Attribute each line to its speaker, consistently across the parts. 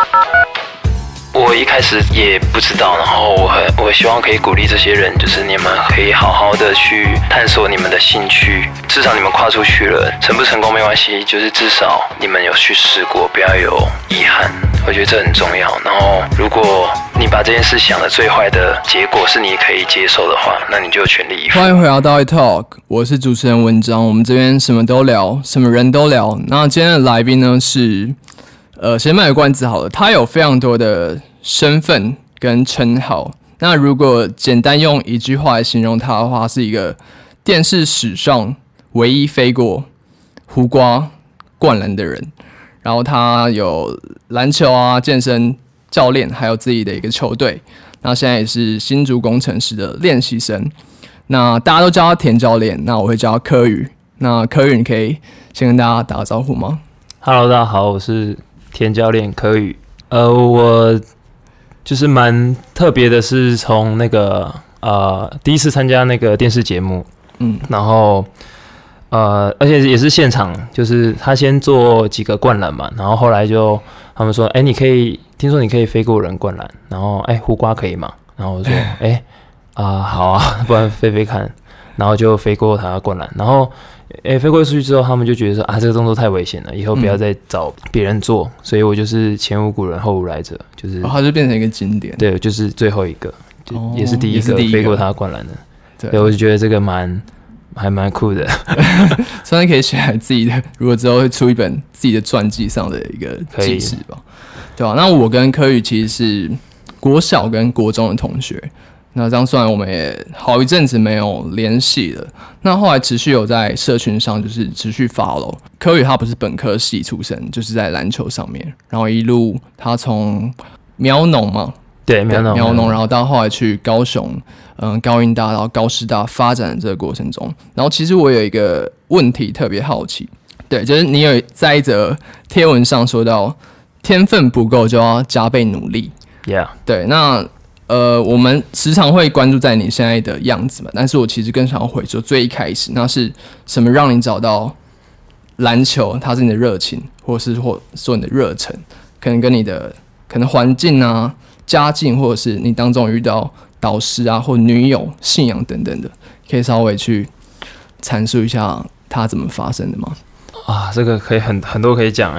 Speaker 1: 我一开始也不知道，然后我希望可以鼓励这些人，就是你们可以好好的去探索你们的兴趣，至少你们跨出去了，成不成功没关系，就是至少你们有去试过，不要有遗憾，我觉得这很重要。然后如果你把这件事想的最坏的结果是你可以接受的话，那你就全力以赴。
Speaker 2: 欢迎回到道义 Talk， 我是主持人文章，我们这边什么都聊，什么人都聊。那今天的来宾呢是先卖个关子好了，他有非常多的身份跟称号。那如果简单用一句话来形容他的话，是一个电视史上唯一飞过胡瓜灌篮的人。然后他有篮球啊、健身教练，还有自己的一个球队。那现在也是新竹工程师的练习生。那大家都叫他田教练，那我会叫他柯宇。那柯宇，你可以先跟大家打个招呼吗
Speaker 3: ？Hello， 大家好，我是田教练柯宇。我就是蛮特别的，是从那个第一次参加那个电视节目，然后而且也是现场，就是他先做几个灌篮嘛，然后后来就他们说，你可以听说你可以飞过人灌篮，然后胡瓜可以吗？然后我说好啊，不然飞飞看，然后就飞过他灌篮，然后飞过去之后，他们就觉得说这个动作太危险了，以后不要再找别人做，所以我就是前无古人后无来者，就是
Speaker 2: 他就变成一个经典，
Speaker 3: 对，就是最后一个，也是第一个飞过他灌篮的，对，我就觉得这个还蛮酷的，
Speaker 2: 算是可以写在自己的，如果之后会出一本自己的传记上的一个记事吧，对吧？那我跟柯宇其实是国小跟国中的同学。那这样算我们也好一阵子没有联系了。那后来持续有在社群上就是持续 follow。柯宇他不是本科系出身，就是在篮球上面，然后一路他从苗农嘛，
Speaker 3: 对苗农，
Speaker 2: 然后到后来去高雄，高音大，然后高师大发展的这个过程中，然后其实我有一个问题特别好奇，对，就是你有在一则贴文上说到天分不够就要加倍努力
Speaker 3: ，Yeah，
Speaker 2: 对，那。我们时常会关注在你现在的样子嘛，但是我其实更想要回说最一开始，那是什么让你找到篮球？它是你的热情，或说你的热忱，可能跟你的环境啊、家境，或者是你当中遇到导师啊或女友、信仰等等的，可以稍微去阐述一下它怎么发生的吗？
Speaker 3: 这个可以很多可以讲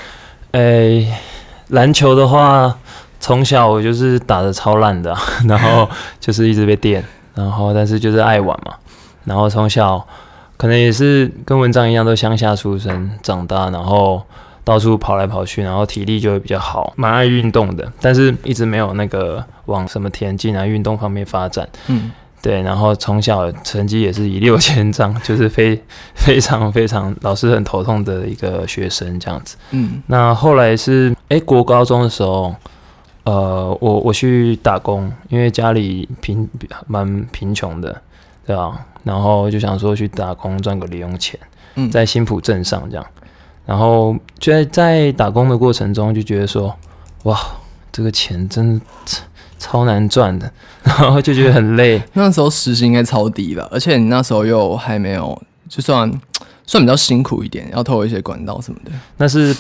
Speaker 3: 篮球的话。从小我就是打得超烂的，然后就是一直被电，然后但是就是爱玩嘛，然后从小可能也是跟文章一样都乡下出生长大，然后到处跑来跑去，然后体力就会比较好，蛮爱运动的，但是一直没有那个往什么田径啊运动方面发展，对，然后从小成绩也是一落千丈，就是非常非常老师很头痛的一个学生这样子，那后来是国高中的时候。我去打工，因为家里蛮贫穷的，对吧？然后就想说去打工赚个零用钱，在新埔镇上这样。然后就在打工的过程中就觉得说，哇，这个钱真的超难赚的，然后就觉得很累。
Speaker 2: 那时候时薪应该超低吧，而且你那时候又还没有，就算比较辛苦一点，要透过一些管道什么的。
Speaker 3: 那是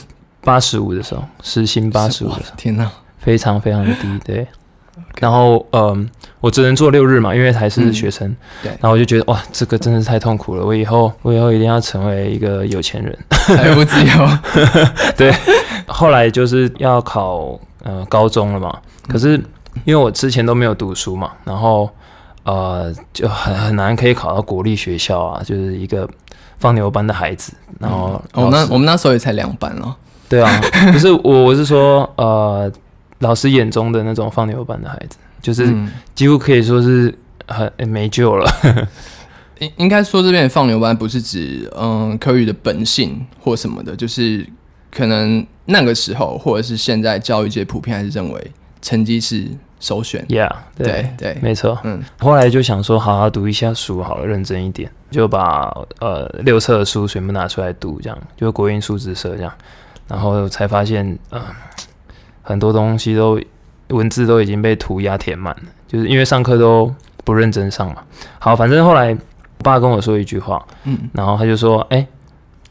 Speaker 3: 85的时候，时薪85的时候，
Speaker 2: 天哪！
Speaker 3: 非常非常的低，对。然后我只能做6日嘛，因为还是学生。
Speaker 2: 对。
Speaker 3: 然后我就觉得哇，这个真的是太痛苦了。我以后一定要成为一个有钱人，
Speaker 2: 财富自由。
Speaker 3: 对。后来就是要考高中了嘛，可是因为我之前都没有读书嘛，然后就很难可以考到国立学校啊，就是一个放牛班的孩子。然后
Speaker 2: 我们那时候也才2班了。对啊，
Speaker 3: 可是我是说老师眼中的那种放牛班的孩子，就是几乎可以说是没救了。
Speaker 2: 应该说这边的放牛班不是指柯宇的本性或什么的，就是可能那个时候或者是现在教育界普遍还是认为成绩是首选。
Speaker 3: Yeah， 对，没错。后来就想说，好好读一下书好了，认真一点，就把6册的书全部拿出来读，这样就国英数自社这样，然后才发现很多东西文字都已经被涂鸦填满了，就是因为上课都不认真上嘛。好，反正后来我爸跟我说一句话，然后他就说，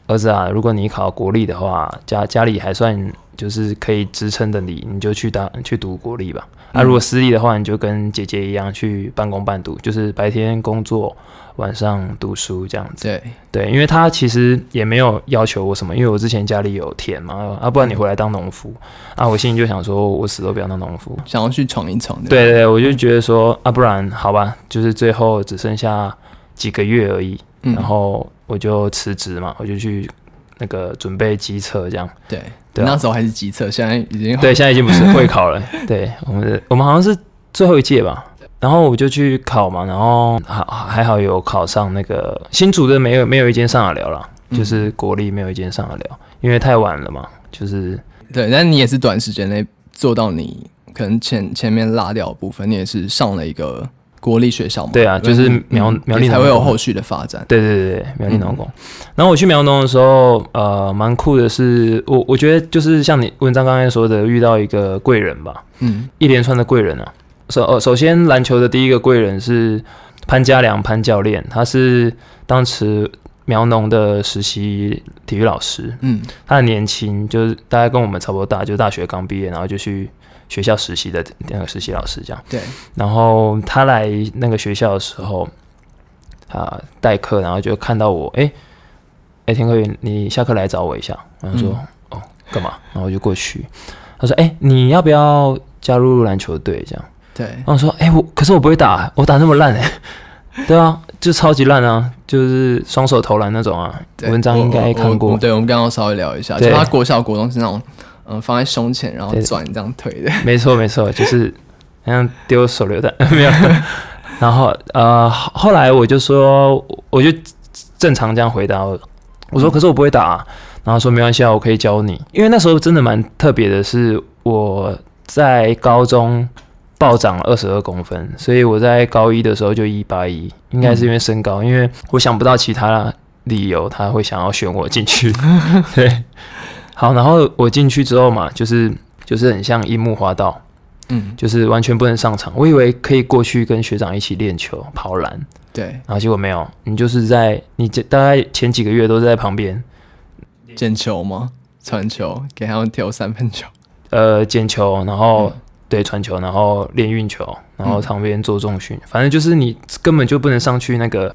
Speaker 3: 儿子啊，如果你考国立的话，家里还算就是可以支撑的你就去读国立吧。如果私立的话，你就跟姐姐一样去半工半读，就是白天工作，晚上读书这样子。对，因为他其实也没有要求我什么，因为我之前家里有田嘛，不然你回来当农夫我心里就想说，我死都不要当农夫，
Speaker 2: 想要去闯一闯。
Speaker 3: 对，我就觉得说不然好吧，就是最后只剩下几个月而已，然后我就辞职嘛，我就去那个准备基测这样。对，
Speaker 2: 那时候还是基测，现在
Speaker 3: 已经不是会考了。对，我们好像是最后一届吧。然后我就去考嘛，然后还好有考上那个新竹的没有一间上得了啦，就是国立没有一间上得了，因为太晚了嘛，就是
Speaker 2: 对。但你也是短时间内做到你可能前面落掉的部分，你也是上了一个国立学校嘛。
Speaker 3: 对啊，就是苗栗农工
Speaker 2: 才会有后续的发展。
Speaker 3: 对，苗栗农工。然后我去苗农的时候，蛮酷的是，我觉得就是像你文章刚才说的，遇到一个贵人吧，一连串的贵人啊。首先篮球的第一个贵人是潘家良潘教练，他是当时苗农的实习体育老师，他很年轻，就是大概跟我们差不多大，就大学刚毕业，然后就去学校实习的那个实习老师这样。
Speaker 2: 对，
Speaker 3: 然后他来那个学校的时候，代课，然后就看到我，田科宇，你下课来找我一下，然后说干嘛？然后我就过去，他说你要不要加入篮球队这样？
Speaker 2: 对，
Speaker 3: 然后我说可是我不会打，我打那么烂对啊，就超级烂啊，就是双手投篮那种啊。文章应该看过。
Speaker 2: 对，我们刚刚稍微聊一下，就他国小国中是那种放在胸前然后转这样推的。
Speaker 3: 没错，就是好像丢手榴弹没有。然后后来我就说，我就正常这样回答我说可是我不会打然后说没关系我可以教你。因为那时候真的蛮特别的是，我在高中暴涨了22公分，所以我在高一的时候就181，应该是因为身高，因为我想不到其他理由他会想要选我进去。对，好，然后我进去之后嘛，就是很像樱木花道，就是完全不能上场。我以为可以过去跟学长一起练球、跑篮，
Speaker 2: 对，
Speaker 3: 然后结果没有，你大概前几个月都是在旁边
Speaker 2: 捡球吗？传球给他们丢3分球，
Speaker 3: 捡球，然后。对，传球，然后练运球，然后旁边做重训，反正就是你根本就不能上去那个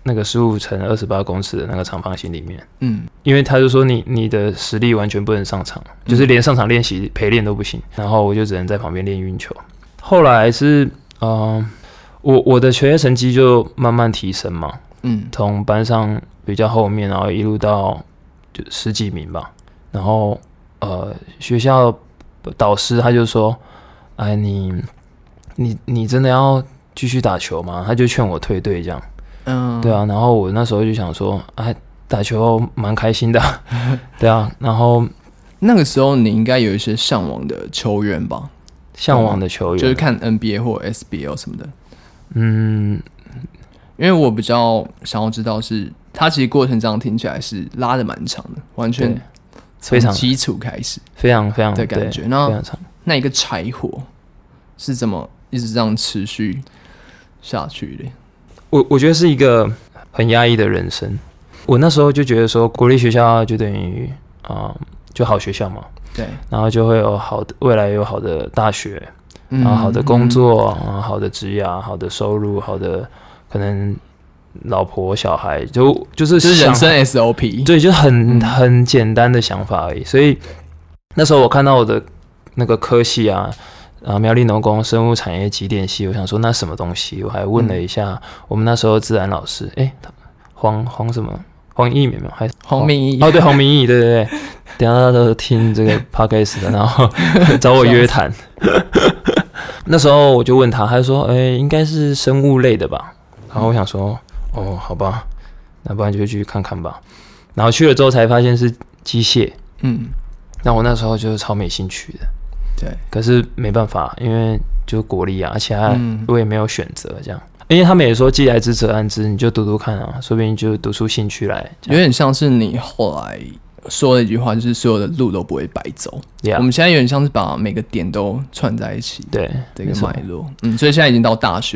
Speaker 3: 15×28公尺的那个长方形里面，因为他就说你的实力完全不能上场，就是连上场练习陪练都不行，然后我就只能在旁边练运球。后来是我的学业成绩就慢慢提升嘛，从班上比较后面，然后一路到就10几名吧，然后学校导师他就说。你真的要继续打球吗？他就劝我退队这样。对啊，然后我那时候就想说，打球蛮开心的。对啊，然后
Speaker 2: 那个时候你应该有一些向往的球员吧？
Speaker 3: 向往的球员
Speaker 2: 就是看 NBA 或 SBL 什么的。因为我比较想要知道是，他其实过程这样听起来是拉得蛮长的，完全从基础开始，
Speaker 3: 非常非常
Speaker 2: 的感觉。那一个柴火是怎么一直这样持续下去的？
Speaker 3: 我觉得是一个很压抑的人生。我那时候就觉得说，国立学校就等于就好学校嘛，
Speaker 2: 对，
Speaker 3: 然后就会有未来有好的大学，然后好的工作，然后好的职业，好的收入，好的可能老婆小孩，就是
Speaker 2: 人生 SOP，
Speaker 3: 对，就很简单的想法而已。所以那时候我看到我的那个科系苗栗农工生物产业机电系，我想说那什么东西？我还问了一下我们那时候自然老师，黄什么？黄义明吗？还是
Speaker 2: 黄明义？
Speaker 3: 对，黄明义，对。等一下他都听这个 podcast 的，然后找我约谈。那时候我就问他，他就说，应该是生物类的吧。然后我想说，好吧，那不然就去看看吧。然后去了之后才发现是机械，那我那时候就是超没兴趣的。
Speaker 2: 对，
Speaker 3: 可是没办法，因为就是国立而且我也没有选择这样。因为他们也说既来之则安之，你就读读看说不定就读出兴趣来。
Speaker 2: 有点像是你后来说的一句话，就是所有的路都不会白走。我们现在有点像是把每个点都串在一起，
Speaker 3: 对，
Speaker 2: 这个脉络。所以现在已经到大学了。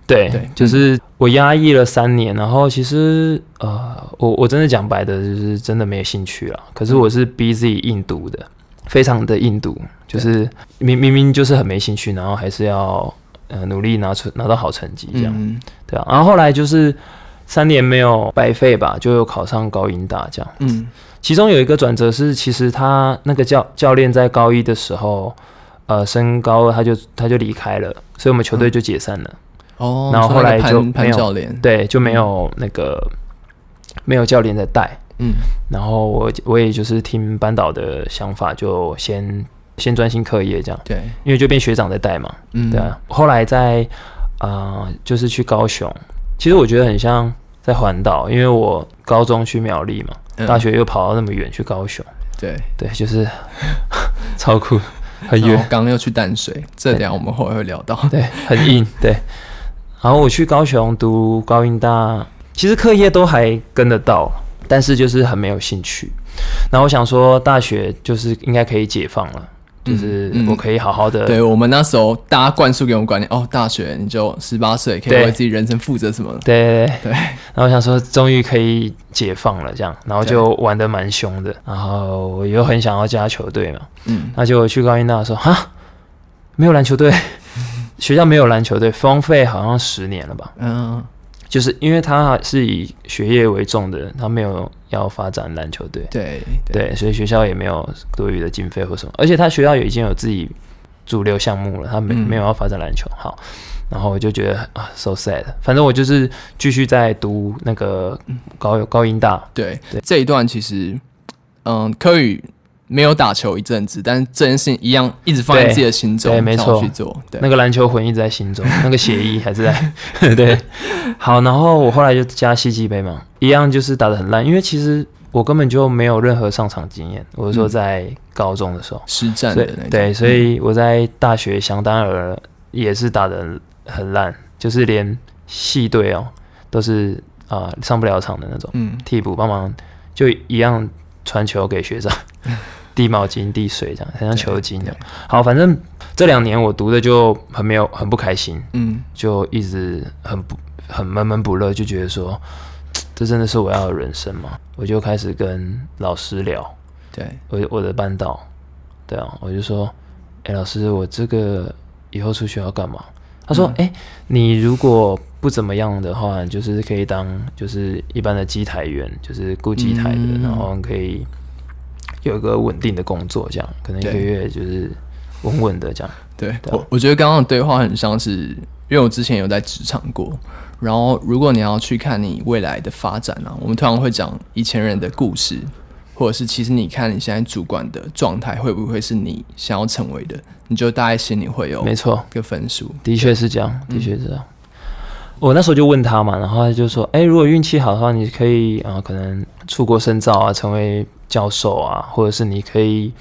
Speaker 3: 对，就是我压抑了3年，然后其实我真的讲白的，就是真的没有兴趣啦。可是我是逼自己硬读的，非常的硬读，就是明明就是很没兴趣，然后还是要努力拿到好成绩这样，对啊。然后后来就是3年没有白费吧，就有考上高音大这样。其中有一个转折是，其实他那个教练在高一的时候，升高二他就离开了，所以我们球队就解散了。然后后来就没有
Speaker 2: 教练，
Speaker 3: 对，就没有没有教练在带。然后我也就是听班导的想法，就先专心课业这样。对，因为就变学长在带嘛。对啊。后来就是去高雄，其实我觉得很像在环岛，因为我高中去苗栗嘛。大学又跑到那么远去高雄，对，就是超酷，很远。
Speaker 2: 刚刚又去淡水，这等一下我们后来会聊到。
Speaker 3: 对，很硬。对，然后我去高雄读高音大，其实课业都还跟得到，但是就是很没有兴趣。然后我想说，大学就是应该可以解放了。就是我可以好好的，
Speaker 2: 对我们那时候大家灌输给我们观念，大学你就18岁可以为自己人生负责什么？
Speaker 3: 对。然后我想说，终于可以解放了，这样，然后就玩得蛮凶的，然后我又很想要加球队嘛，那结果去高音大说，没有篮球队，学校没有篮球队，荒废好像10年了吧？就是因为他是以学业为重的，他没有要发展篮球队，对，所以学校也没有多余的经费或什么，而且他学校已经有自己主流项目了，他没有要发展篮球。好，然后我就觉得so sad， 反正我就是继续在读那个高音大。对，
Speaker 2: 这一段其实，柯宇没有打球一阵子，但是这件事情一样一直放在自己的心中，
Speaker 3: 对，没错，
Speaker 2: 去做。对，
Speaker 3: 那个篮球魂一直在心中，那个血液还是在。对，好，然后我后来就加系际杯嘛，一样就是打得很烂，因为其实我根本就没有任何上场经验。我是说在高中的时候
Speaker 2: 实战的那种，
Speaker 3: 对，所以我在大学想当然也是打得很烂，就是连系队都是上不了场的那种，替补帮忙就一样传球给学长。递毛巾、递水这样，很像球巾的。好，反正这2年我读的就很不开心，就一直很闷闷不乐，就觉得说，这真的是我要的人生吗？我就开始跟老师聊，对，我的班导，对啊，我就说，老师，我这个以后出去要干嘛？他说，你如果不怎么样的话，就是可以当就是一般的机台员，就是顾机台的，然后可以有一个稳定的工作，这样可能1个月就是稳稳的这样。
Speaker 2: 对，我觉得刚刚的对话很像是，因为我之前有在职场过，然后如果你要去看你未来的发展我们通常会讲以前人的故事，或者是其实你看你现在主管的状态会不会是你想要成为的，你就大概心里会有
Speaker 3: 没错
Speaker 2: 个分数。
Speaker 3: 的确是这样，的确是这样。我那时候就问他嘛，然后他就说，如果运气好的话，你可以可能出国深造成为教授或者是你可以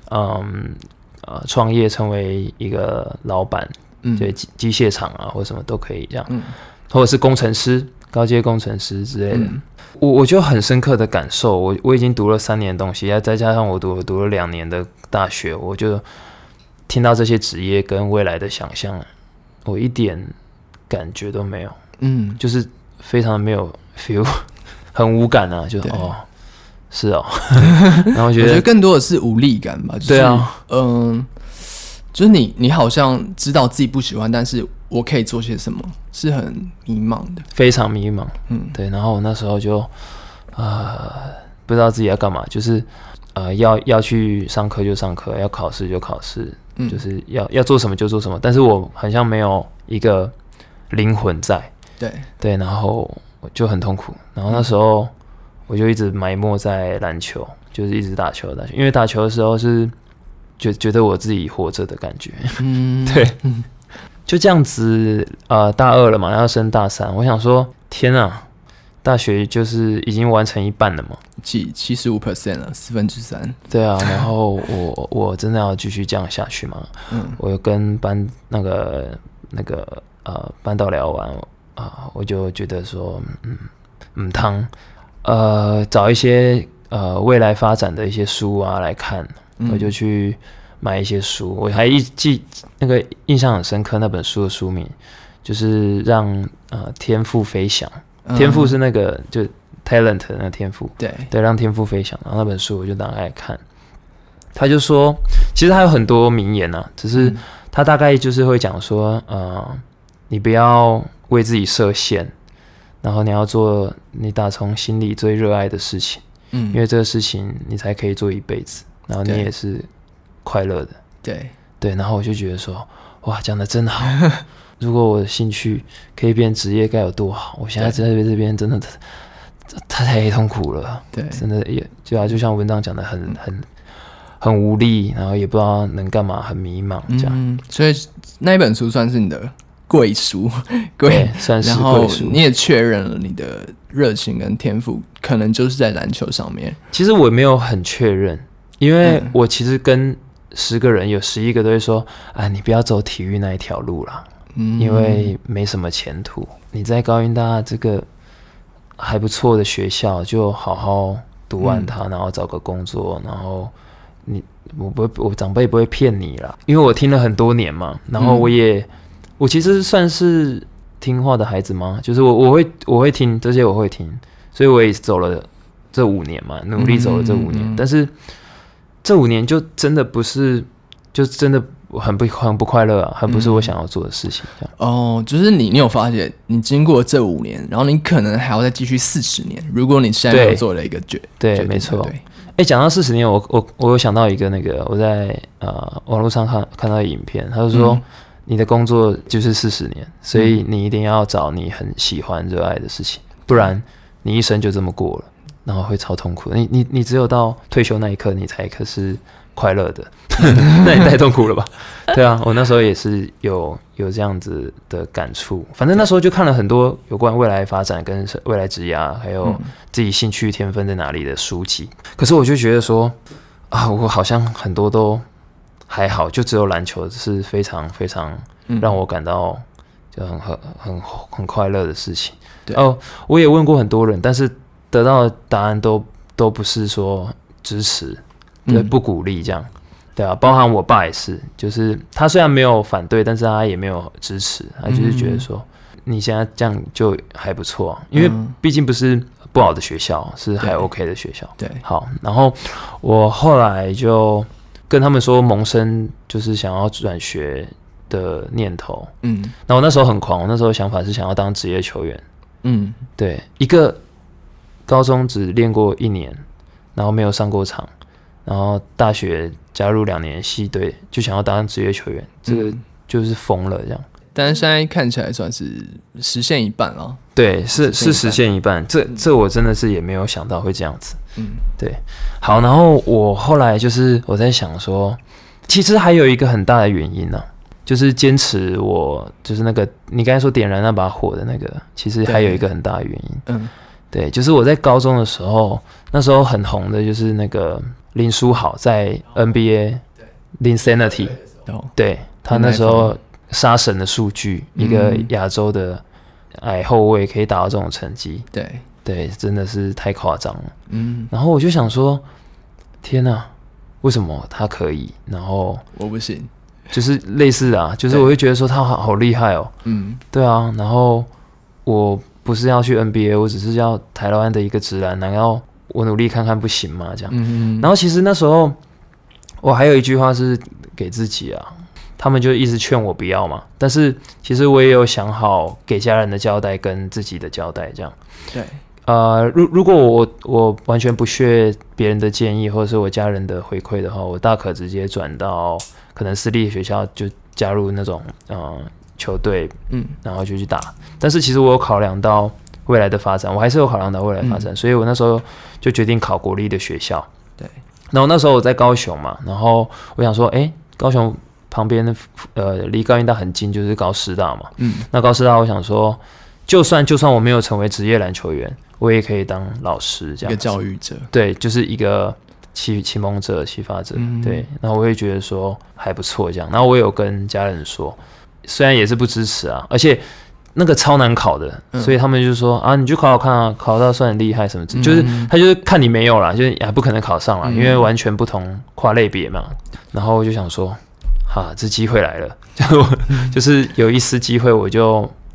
Speaker 3: 创业成为一个老板，对，机械厂或者什么都可以这样，或者是工程师、高阶工程师之类的。我就很深刻的感受，我已经读了3年的东西，再加上我读了2年的大学，我就听到这些职业跟未来的想象，我一点感觉都没有，就是非常的没有 feel， 很无感就是是然后我觉得
Speaker 2: 更多的是无力感吧，就是、对啊，就是你好像知道自己不喜欢，但是我可以做些什么，是很迷茫的，
Speaker 3: 非常迷茫，对。然后我那时候就不知道自己要干嘛，就是要去上课就上课，要考试就考试，就是要做什么就做什么，但是我好像没有一个灵魂在，对，然后我就很痛苦。然后那时候我就一直埋没在篮球，就是一直打球，因为打球的时候是觉得我自己活着的感觉，对，就这样子。大2了嘛，要升大3，我想说，天啊，大学就是已经完成一半了嘛
Speaker 2: ，75% 了3/4。对
Speaker 3: 啊，然后我真的要继续这样下去吗？我有跟班导聊完我就觉得说，找一些未来发展的一些书来看，我就去买一些书。我还记那个印象很深刻，那本书的书名就是让天赋飞翔，天赋是那个就 talent 的那个天赋，对，让天赋飞翔。然后那本书我就打开来看，他就说，其实他有很多名言啊，只是他大概就是会讲说，你不要为自己设限，然后你要做你打从心里最热爱的事情，因为这个事情你才可以做一辈子，然后你也是快乐的，对，然后我就觉得说，哇，讲得真好。如果我的兴趣可以变职业，该有多好！我现在在这边真的太痛苦了，对，真的也就像文章讲的，很无力，然后也不知道能干嘛，很迷茫这样。
Speaker 2: 所以那一本书算是你的贵书，
Speaker 3: 对，算是贵书。
Speaker 2: 然后你也确认了你的热情跟天赋，可能就是在篮球上面。
Speaker 3: 其实我没有很确认，因为我其实跟10个人有11个都会说，你不要走体育那一条路啦。因为没什么前途，你在高音大这个还不错的学校，就好好读完它，然后找个工作，然后我长辈不会骗你啦，因为我听了很多年嘛，然后我其实算是听话的孩子吗？就是我会听这些，我会听，所以我也走了这5年嘛，努力走了这5年，但是这5年就真的不是，就真的。很不快乐啊，很不是我想要做的事情。
Speaker 2: 就是你有发现，你经过这5年，然后你可能还要再继续40年。如果你现在有做了一个
Speaker 3: 对，没错。讲到40年，我有想到一个那个，我在网络上看到影片，他就说你的工作就是40年，所以你一定要找你很喜欢、热爱的事情，不然你一生就这么过了，然后会超痛苦的。你只有到退休那一刻，你才可是快乐的。那也太痛苦了吧？对啊，我那时候也是有这样子的感触。反正那时候就看了很多有关未来发展跟未来职业，还有自己兴趣天分在哪里的书籍。可是我就觉得说我好像很多都还好，就只有篮球是非常非常让我感到就很快乐的事情。我也问过很多人，但是得到的答案都不是说支持，对，不鼓励这样。对啊，包含我爸也是，就是他虽然没有反对，但是他也没有支持，他就是觉得说你现在这样就还不错，因为毕竟不是不好的学校，是还 OK 的学校。对，好，然后我后来就跟他们说萌生就是想要转学的念头，那我那时候很狂，我那时候想法是想要当职业球员，对，一个高中只练过1年，然后没有上过场。然后大学加入2年系队，就想要当职业球员，这个就是疯了这样。
Speaker 2: 但是现在看起来算是实现一半了。
Speaker 3: 对，是实现一半。这我真的是也没有想到会这样子。对。好，然后我后来就是我在想说，其实还有一个很大的原因呢，就是坚持我就是那个你刚才说点燃那把火的那个，其实还有一个很大的原因。对，就是我在高中的时候，那时候很红的就是那个林书豪在 NBA Linsanity， 对，他那时候杀神的数据，一个亚洲的矮后卫可以达到这种成绩，对，真的是太夸张了。然后我就想说，天哪，为什么他可以，然后
Speaker 2: 我不行，
Speaker 3: 就是类似啊，就是我会觉得说他好厉害哦，对啊，然后我不是要去 NBA， 我只是要台湾的一个职篮，难道我努力看看不行吗？这样，然后其实那时候我还有一句话是给自己啊，他们就一直劝我不要嘛，但是其实我也有想好给家人的交代跟自己的交代，这样。
Speaker 2: 对，
Speaker 3: 如果我完全不屑别人的建议或者是我家人的回馈的话，我大可直接转到可能私立学校，就加入那种球队，然后就去打。但是其实我有考量到未来的发展，我还是有考量到未来的发展，所以我那时候就决定考国立的学校。对，然后那时候我在高雄嘛，然后我想说，高雄旁边离高音大很近，就是高师大嘛。那高师大我想说，就算我没有成为职业篮球员，我也可以当老师这样子，一个
Speaker 2: 教育者。对，
Speaker 3: 就是一个启蒙者、启发者。对，然后我会觉得说还不错这样。然后我有跟家人说，虽然也是不支持啊，而且那个超难考的，所以他们就说你就考考看啊，考到算很厉害什么之类，就是他就是看你没有啦，就是也不可能考上啦，因为完全不同跨类别嘛。然后我就想说，这机会来了，就是有一丝机会，我就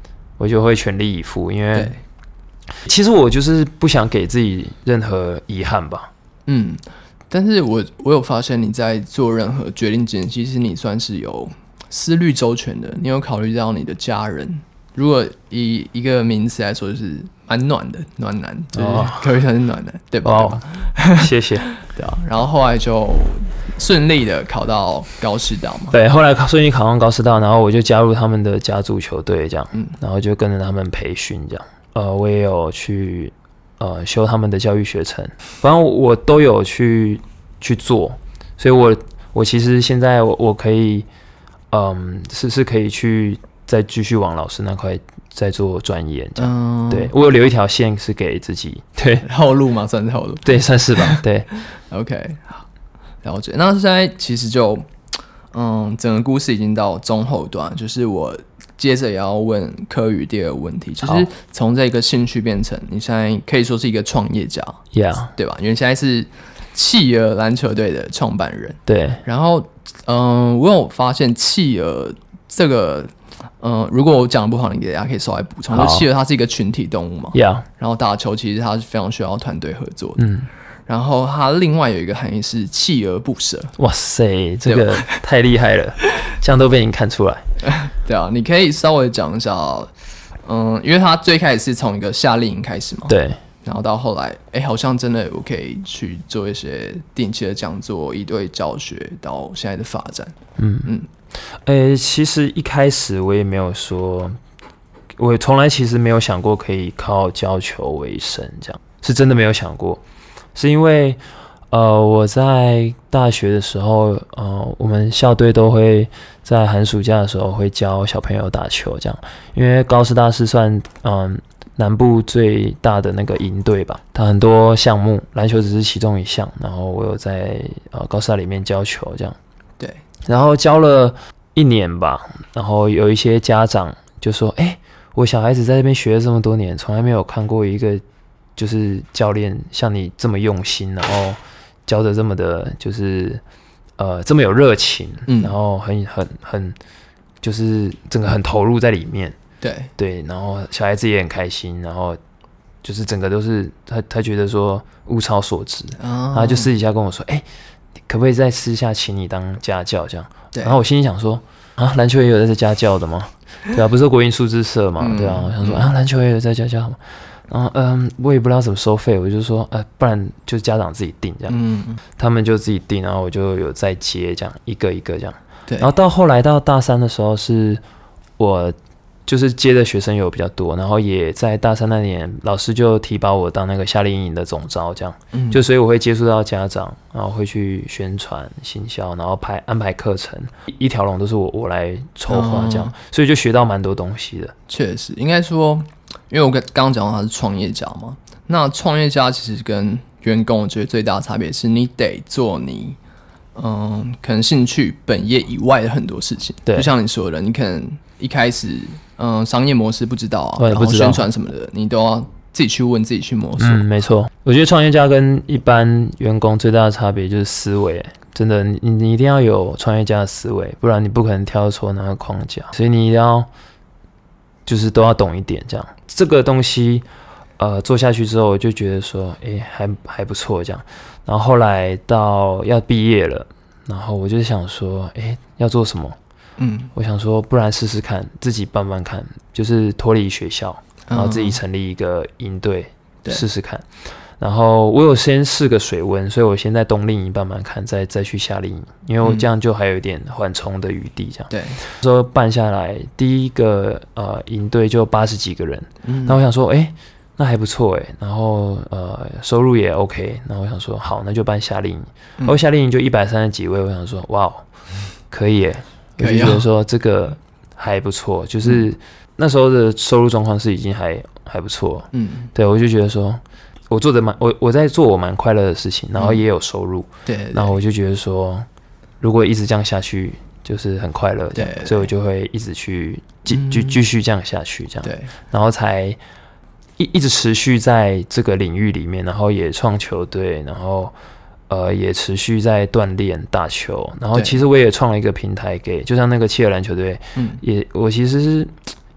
Speaker 3: 我就会全力以赴，因为其实我就是不想给自己任何遗憾吧。
Speaker 2: 但是我有发现你在做任何决定之前，其实你算是有思虑周全的，你有考虑到你的家人。如果以一个名词来说，就是蛮暖的，暖男，就是可以算是暖男，对吧？
Speaker 3: 谢谢。
Speaker 2: 对啊，然后后来就顺利的考到高师大嘛。
Speaker 3: 对，后来顺利考上高师大，然后我就加入他们的家族球队，这样，然后就跟着他们培训，这样。我也有去修他们的教育学程，反正我都有去做，所以我其实现在我可以，是可以去再继续往老师那块再做钻研，这样。对，我有留一条线是给自己，对，
Speaker 2: 后路嘛，算是后路，
Speaker 3: 对，算是吧，对。
Speaker 2: OK， 好，了解。那现在其实就，整个故事已经到中后段，就是我接着也要问柯宇第二个问题，就是从这个兴趣变成你现在可以说是一个创业家
Speaker 3: ，Yeah，
Speaker 2: 对吧？因为现在是企鹅篮球队的创办人，
Speaker 3: 对。
Speaker 2: 然后，我有发现企鹅这个，如果我讲的不好，你给大家可以稍微补充。就企鹅它是一个群体动物嘛，
Speaker 3: Yeah，
Speaker 2: 然后打球其实它是非常需要团队合作的，然后它另外有一个含义是锲而不舍。
Speaker 3: 哇塞，这个太厉害了，这样都被你看出来。
Speaker 2: 对啊，你可以稍微讲一下，因为它最开始是从一个夏令营开始嘛，
Speaker 3: 对，
Speaker 2: 然后到后来，好像真的我可以去做一些定期的讲座、一对教学，到现在的发展。
Speaker 3: 其实一开始我也没有说，我从来其实没有想过可以靠教球为生，这样是真的没有想过。是因为我在大学的时候，我们校队都会在寒暑假的时候会教小朋友打球，这样，因为高师大是算南部最大的那个营队吧，它很多项目，篮球只是其中一项，然后我有在高师大里面教球，这样，
Speaker 2: 对，
Speaker 3: 然后教了1年吧，然后有一些家长就说，我小孩子在这边学了这么多年，从来没有看过一个就是教练像你这么用心，然后教的这么的，就是这么有热情，然后很就是整个很投入在里面，对，然后小孩子也很开心，然后就是整个都是他觉得说物超所值，然后就私底下跟我说，可不可以在私下请你当家教这样？然后我心里想说，篮球也有在这家教的吗？对啊，不是国营数字社嘛，对啊，我想说篮球也有在家教吗？然后我也不知道怎么收费，我就说不然就家长自己定这样，他们就自己定，然后我就有在接这样一个一个这样，对。然后到后来到大3的时候，是我就是接的学生有比较多，然后也在大3那年，老师就提拔我当那个夏令营的总召这样，就所以我会接触到家长，然后会去宣传行销，然后安排课程，一条龙都是我来筹划这样，所以就学到蛮多东西的。确
Speaker 2: 实，应该说。因为我刚刚讲到他是创业家嘛，那创业家其实跟员工，我觉得最大的差别是你得做你，可能兴趣本业以外的很多事情。对，就像你说的，你可能一开始，商业模式不知道啊，然后宣传什么的，你都要自己去问，自己去摸索。没错。我觉得创业家跟一般员工最大的差别就是思维，真的，你一定要有创业家的思维，不然你不可能跳出那个框架。所以你一定要。就是都要懂一点，这样这个东西，做下去之后，我就觉得说，还不错这样。然后后来到要毕业了，然后我就想说，要做什么？我想说，不然试试看，自己办办看，就是脱离学校，然后自己成立一个营队，试试看。然后我有先试个水温，所以我先在冬令营办办看，再去夏令营，因为我这样就还有一点缓冲的余地，这样。对，说办下来，第一个营队就80几个人，那我想说，那还不错然后收入也 OK， 然后我想说，好，那就办夏令营，然后夏令营就130几位，我想说，哇，可以我就觉得说这个还不错，就是那时候的收入状况是已经还不错，对，我就觉得说。我在做我蛮快乐的事情，然后也有收入，对，然后我就觉得说，如果一直这样下去，就是很快乐，对，所以我就会一直去继续这样下去，这样，对，然后才一直持续在这个领域里面，然后也创球队，然后也持续在锻炼打球，然后其实我也创了一个平台就像那个企鹅篮球队，我其实是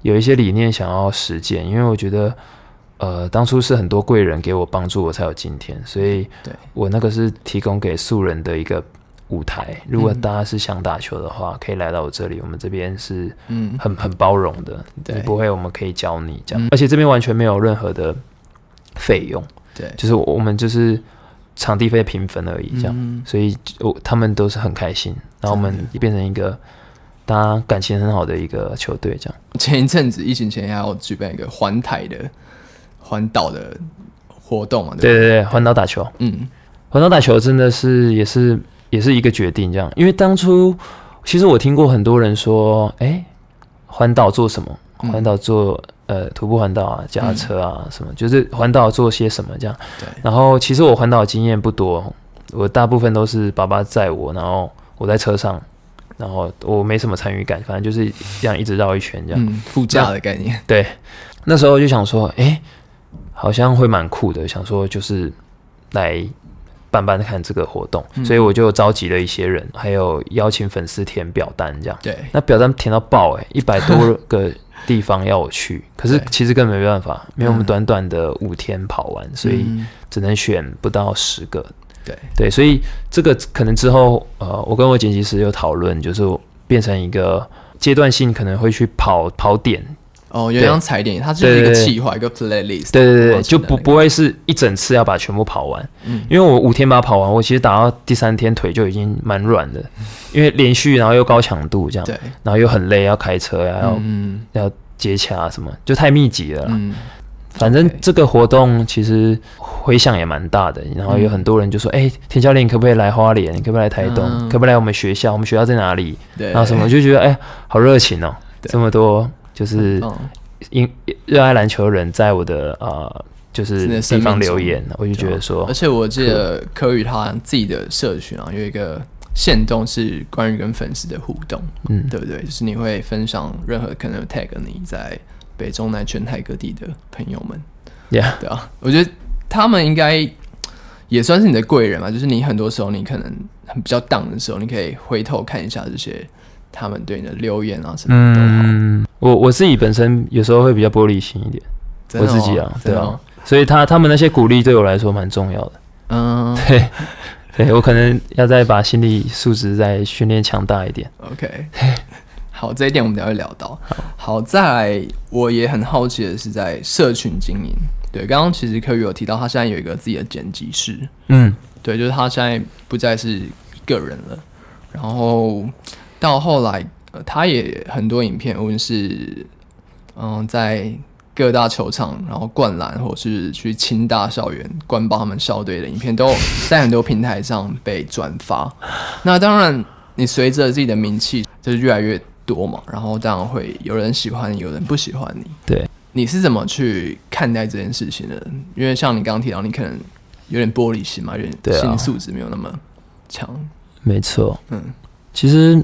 Speaker 3: 有一些理念想要实践，因为我觉得当初是很多贵人给我帮助，我才有今天，所以我那个是提供给素人的一个舞台。如果大家是想打球的话，可以来到我这里，我们这边是很包容的，你不会，我们可以教你这样，而且这边完全没有任何的费用，对，就是我们就是场地费平分而已这样，所以他们都是很开心，然后我们变成一个大家感情很好的一个球队这样。
Speaker 2: 前一阵子疫情前还要举办一个环岛的活动嘛？
Speaker 3: 对，环岛打球，环岛打球真的是也是一个决定这样，因为当初其实我听过很多人说，环岛做什么？环岛做徒步环岛啊，脚踏车啊什么，就是环岛做些什么这样。对。然后其实我环岛经验不多，我大部分都是爸爸载我，然后我在车上，然后我没什么参与感，反正就是这样一直绕一圈这样。
Speaker 2: 副驾的概念。
Speaker 3: 对。那时候就想说，好像会蛮酷的，想说就是来办看这个活动，所以我就召集了一些人，还有邀请粉丝填表单这样。对。那表单填到爆100多个地方要我去，可是其实根本没办法，因为我们短短的5天跑完，所以只能选不到10个。对，所以这个可能之后我跟我剪辑师有讨论，就是变成一个阶段性，可能会去跑点。
Speaker 2: 有点像踩点，它就是一个企划，一个 playlist。
Speaker 3: 对，就不会是一整次要把全部跑完。因为我5天把它跑完，我其实打到第3天腿就已经蛮软的，因为连续然后又高强度这样，然后又很累，要开车要接洽什么，就太密集了啦。反正这个活动其实回响也蛮大的，然后有很多人就说：“田教练，你可不可以来花莲？你可不可以来台东？可不可以来我们学校？我们学校在哪里？”然后什么就觉得好热情哦，这么多。就是热爱篮球的人在我的就是地方留言，我就觉得说，
Speaker 2: 而且我记得柯宇他自己的社群有一个限动是关于跟粉丝的互动，对不对？就是你会分享任何可能 tag 你在北中南全台各地的朋友们，对啊，我觉得他们应该也算是你的贵人嘛，就是你很多时候你可能比较down的时候，你可以回头看一下这些他们对你的留言啊什么都好。
Speaker 3: 我自己本身有时候会比较玻璃心一点，我自己对啊，所以他们那些鼓励对我来说蛮重要的。对，我可能要再把心理素质再训练强大一点。
Speaker 2: OK， 好，这一点我们等一下会聊到。好，再来，我也很好奇的是在社群经营。对，刚刚其实柯宇有提到他现在有一个自己的剪辑室，对，就是他现在不再是一个人了，然后到后来。他也很多影片，无论是在各大球场，然后灌篮，或是去清大校园灌爆他们校队的影片，都在很多平台上被转发。那当然，你随着自己的名气就是越来越多嘛，然后当然会有人喜欢你，有人不喜欢你。对，你是怎么去看待这件事情的？因为像你刚刚提到，你可能有点玻璃心嘛，有点心理素质没有那么强。
Speaker 3: 没错，其实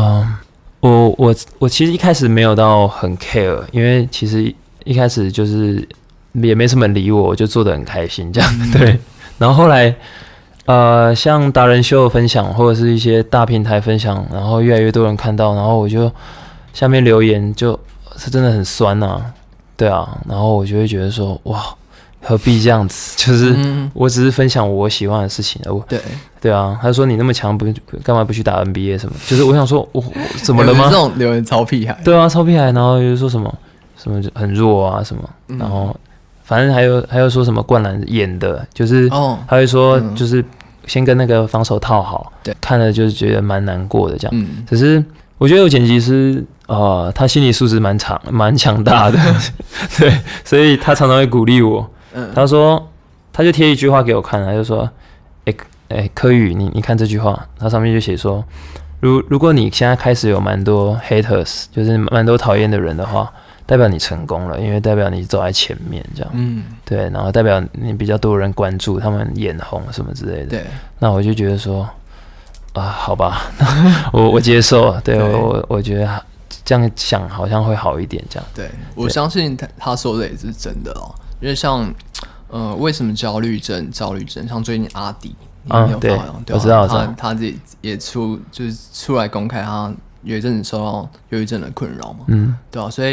Speaker 3: 我其实一开始没有到很 care， 因为其实一开始就是也没什么人理我，我就做得很开心这样。对，然后后来像达人秀分享或者是一些大平台分享，然后越来越多人看到，然后我就下面留言就是真的很酸啊，对啊，然后我就会觉得说哇。何必这样子？就是我只是分享我喜欢的事情对啊，他说你那么强，干嘛不去打 NBA 什么？就是我想说，我怎么了吗？
Speaker 2: 这种留言超屁孩。
Speaker 3: 对啊，超屁孩，然后又说什么很弱啊什么，然后反正还有说什么灌篮演的，就是他会说就是先跟那个防守套好，对，看了就是觉得蛮难过的这样。可是我觉得有剪辑师他心理素质蛮强大的，对，所以他常常会鼓励我。他说，他就贴一句话给我看，他就说，柯宇，你看这句话，他上面就写说，如果你现在开始有蛮多 haters， 就是蛮多讨厌的人的话，代表你成功了，因为代表你走在前面这样，对，然后代表你比较多人关注，他们眼红什么之类的，对，那我就觉得说，好吧，我接受，对，我觉得这样想好像会好一点，这样，
Speaker 2: 对，我相信他说的也是真的哦。因为像为什么焦虑症，像最近阿迪，
Speaker 3: 对，我知道，
Speaker 2: 他自己也出来公开，他有一阵子受到忧郁症的困扰嘛，对吧？所以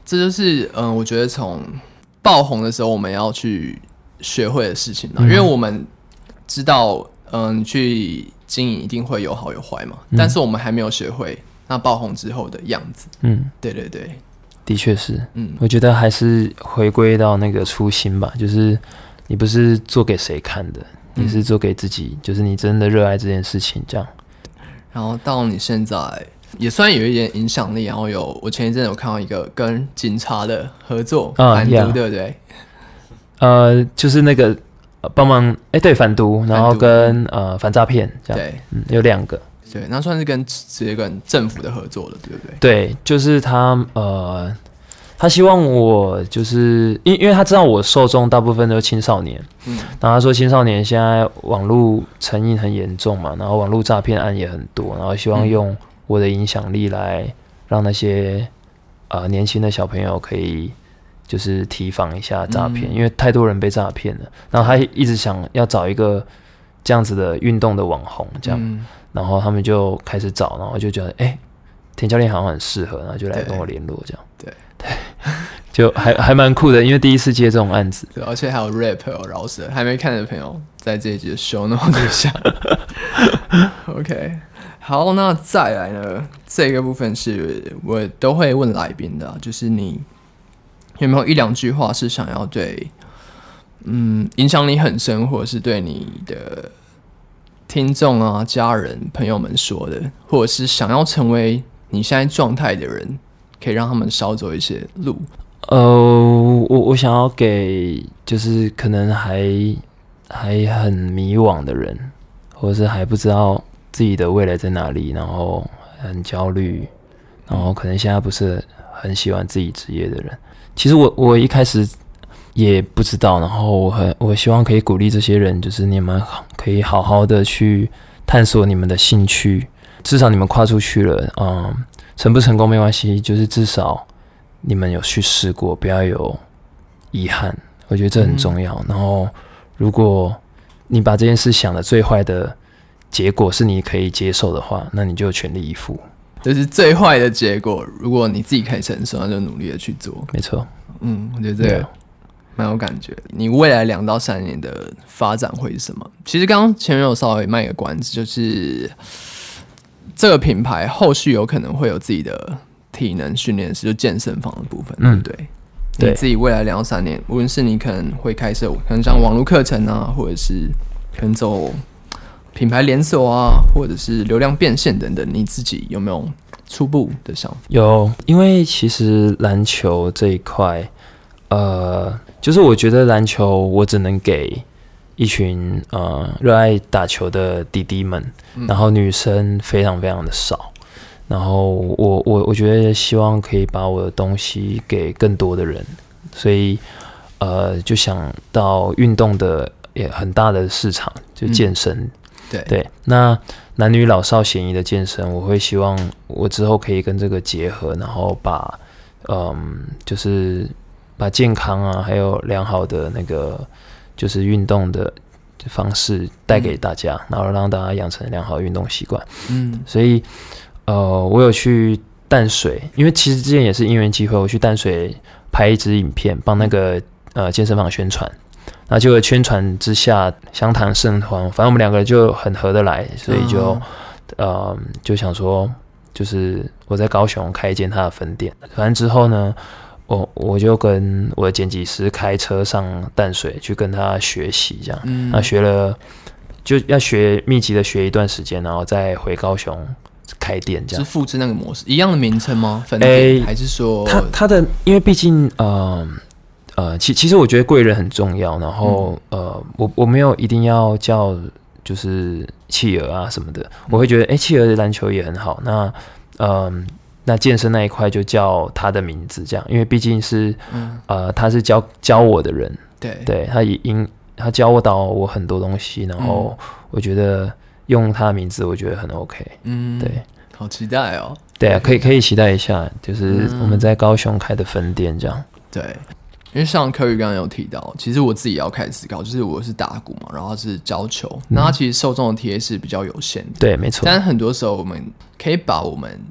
Speaker 2: 这就是我觉得从爆红的时候我们要去学会的事情因为我们知道你去经营一定会有好有坏嘛，但是我们还没有学会那爆红之后的样子。对对对，
Speaker 3: 的确是。我觉得还是回归到那个初心吧，就是你不是做给谁看的，你是做给自己，就是你真的热爱这件事情这样。
Speaker 2: 然后到你现在也算有一点影响力，然后我前一阵有看到一个跟警察的合作，反毒对不对？
Speaker 3: 就是那个帮忙对反毒，然后跟反诈骗这样，
Speaker 2: 对，
Speaker 3: 有2个，
Speaker 2: 对，那算是直接跟政府的合作了，对不对？
Speaker 3: 对，就是他希望我就是因为他知道我受众大部分都是青少年，然后他说青少年现在网络成瘾很严重嘛，然后网络诈骗案也很多，然后希望用我的影响力来让那些年轻的小朋友可以就是提防一下诈骗，因为太多人被诈骗了。然后他一直想要找一个这样子的运动的网红，这样，然后他们就开始找，然后就觉得田教练好像很适合，然后就来跟我联络，这样。对，就还蛮酷的，因为第一次接这种案子。
Speaker 2: 对，而且还有 rap 饶舌，还没看的朋友在这一集的 show note 下。OK。好，那再来呢？这个部分是我都会问来宾的就是你有没有1-2句话是想要对影响你很深，或者是对你的听众啊、家人、朋友们说的，或者是想要成为你现在状态的人，可以让他们少走一些路。
Speaker 3: 我想要给就是可能还很迷惘的人，或者是还不知道自己的未来在哪里，然后很焦虑，然后可能现在不是很喜欢自己职业的人。其实我一开始也不知道，然后我希望可以鼓励这些人，就是你们可以好好的去探索你们的兴趣，至少你们跨出去了，成不成功没关系，就是至少你们有去试过，不要有遗憾，我觉得这很重要。然后如果你把这件事想的最坏的结果是你可以接受的话，那你就全力以赴。
Speaker 2: 就是最坏的结果，如果你自己可以承受，那就努力的去做。
Speaker 3: 没错。
Speaker 2: 我觉得这个蛮有感觉。你未来2到3年的发展会是什么？其实刚刚前面有稍微卖个关子，就是这个品牌后续有可能会有自己的体能训练室，就健身房的部分，对不对？
Speaker 3: 对，
Speaker 2: 你自己未来2到3年，无论是你可能会开设，可能像网络课程啊，或者是可能走品牌连锁啊，或者是流量变现等等，你自己有没有初步的想法？
Speaker 3: 有，因为其实篮球这一块，就是我觉得篮球我只能给一群热爱打球的弟弟们，然后女生非常非常的少。然后我觉得希望可以把我的东西给更多的人，所以就想到运动的也很大的市场，就健身。对，那男女老少咸宜的健身，我会希望我之后可以跟这个结合，然后把就是把健康啊，还有良好的那个就是运动的方式带给大家，然后让大家养成良好的运动习惯。所以我有去淡水，因为其实之前也是因缘机会，我去淡水拍一支影片，帮那个健身房宣传。然后结果宣传之下相谈甚欢，反正我们2个就很合得来，所以就想说，就是我在高雄开一间他的分店。反正之后呢，我就跟我的剪辑师开车上淡水去跟他学习，这样。那学了就要密集的学一段时间，然后再回高雄开店，这样。
Speaker 2: 是复制那个模式一样的名称吗？分店还是说
Speaker 3: 他的？因为毕竟其实我觉得贵人很重要，然后我没有一定要叫就是企鹅啊什么的，我会觉得企鹅的篮球也很好，那健身那一块就叫他的名字这样，因为毕竟是他是教我的人，对，他教我到我很多东西，然后我觉得用他的名字我觉得很 OK，对，
Speaker 2: 好期待哦，
Speaker 3: 对啊，可以期待一下，就是我们在高雄开的分店这样，
Speaker 2: 对。因为像柯宇刚刚有提到，其实我自己也要开始思考，就是我是打鼓嘛，然后是教球，那他其实受众的 TA 是比较有限的，
Speaker 3: 对，没错。
Speaker 2: 但很多时候我们可以把我们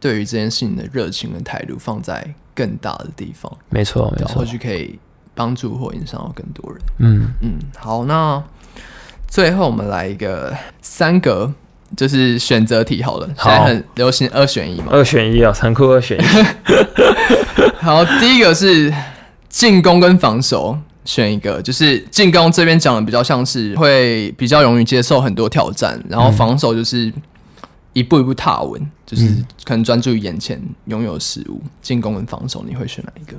Speaker 2: 对于这件事情的热情跟态度放在更大的地方，
Speaker 3: 没错没错，
Speaker 2: 或许可以帮助或影响到更多人。好，那最后我们来一个3个就是选择题好了，现在很流行2选1嘛
Speaker 3: ，2选1啊，残酷2选1。
Speaker 2: 好，第一个是进攻跟防守。选一个，就是进攻这边讲的比较像是会比较容易接受很多挑战，然后防守就是一步一步踏稳，就是可能专注于眼前拥有的事物。进攻跟防守，你会选哪一个？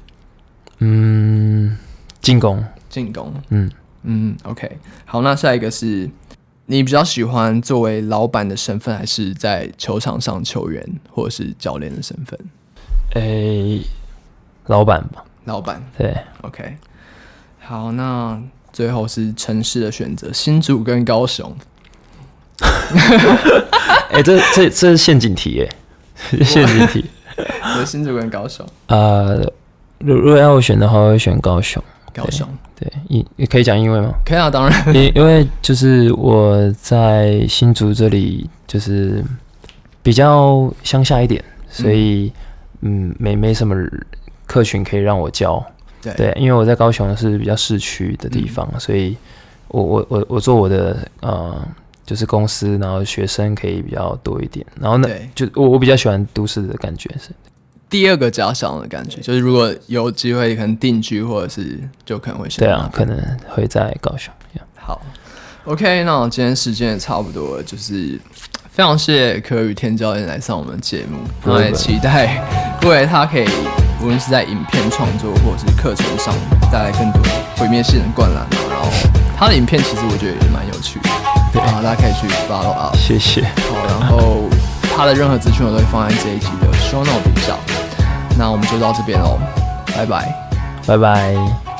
Speaker 3: 进攻。
Speaker 2: 进攻。OK。好，那下一个是你比较喜欢作为老板的身份，还是在球场上球员或者是教练的身份？
Speaker 3: 老板吧。
Speaker 2: 老板。对。OK。好，那最后是城市的选择，新竹跟高雄。
Speaker 3: 这是陷阱题耶，陷阱题。
Speaker 2: 我新竹跟高雄。
Speaker 3: 如果要我选的话，我会选高雄。
Speaker 2: 高雄，
Speaker 3: 对，也可以讲英文吗？
Speaker 2: 可以啊，当然。
Speaker 3: 因为就是我在新竹这里，就是比较乡下一点，所以没什么客群可以让我教。对，因为我在高雄是比较市区的地方，所以我做我的就是公司，然后学生可以比较多一点，然后呢，就我比较喜欢都市的感觉，是
Speaker 2: 第二个家乡的感觉，就是如果有机会可能定居，或者是就可能会选。
Speaker 3: 对啊，可能会在高雄。
Speaker 2: 好 ，OK， 那今天时间也差不多了，就是非常谢谢柯宇天教练来上我们的节目，那也期待未来他可以无论是在影片创作或者是课程上带来更多毁灭性的灌篮，然后他的影片其实我觉得也蛮有趣的，然后大家可以去 follow up。
Speaker 3: 谢谢。
Speaker 2: 好，然后他的任何资讯我都会放在这一集的 show note 底下。那我们就到这边喽，拜拜，
Speaker 3: 拜拜。